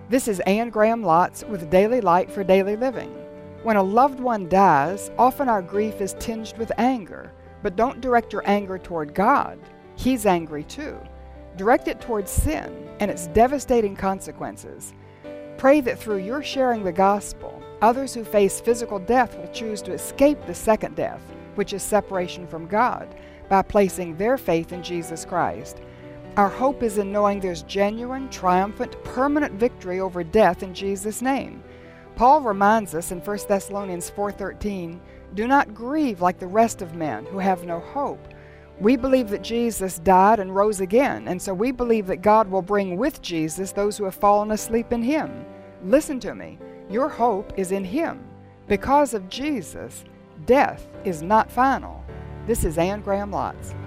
This is Anne Graham Lotz with Daily Light for Daily Living. When a loved one dies, often our grief is tinged with anger, but don't direct your anger toward God. He's angry too. Direct it towards sin and its devastating consequences. Pray that through your sharing the gospel, others who face physical death will choose to escape the second death, which is separation from God, by placing their faith in Jesus Christ. Our hope is in knowing there's genuine, triumphant, permanent victory over death in Jesus' name. Paul reminds us in 1 Thessalonians 4:13, "Do not grieve like the rest of men who have no hope." We believe that Jesus died and rose again, and so we believe that God will bring with Jesus those who have fallen asleep in Him. Listen to me. Your hope is in Him. Because of Jesus, death is not final. This is Anne Graham Lotz.